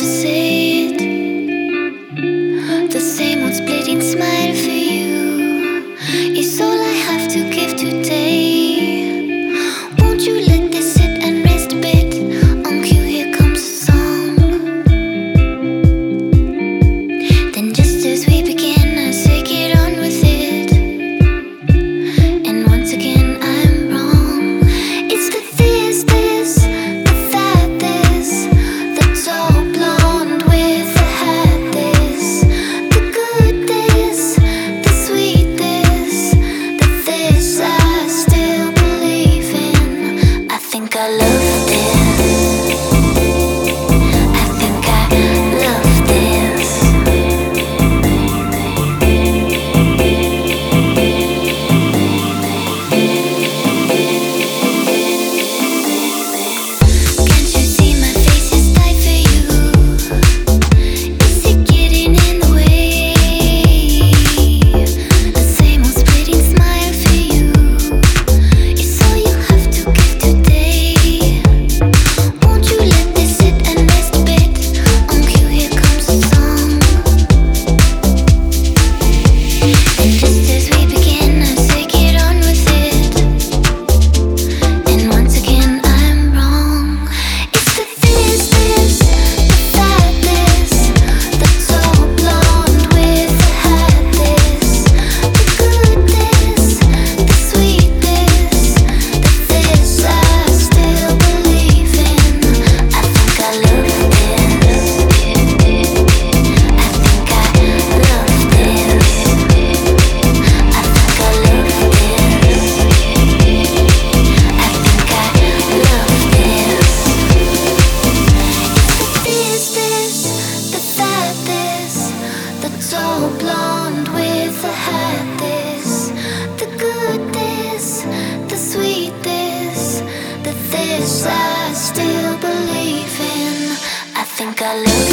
to say it. The same old splitting smile for you is all I have to give today. Won't you let this sit and rest a bit? On cue, here comes a song. Then just as we begin, I say get on with it. And once again I'm wrong. It's the this, the that, the tall blonde with the hat, the good the sweet the I still believe in. I think I love this. I think I love this. Can't you see my face is tight for you? Is it getting in the way? The same old splitting smile for you is all you have to give today. Won't you let this sit and rest a bit? On cue, here comes a song. And just as we begin, I say get on with it. And once again I'm wrong. It's the this, the that, the tall blonde with the hat, the good the sweet the I still believe in. I think I love this. I think I love this. I think I love this. I think I love this. It's the that the tall blonde with the hat, the good the sweet the I still believe in. I think I love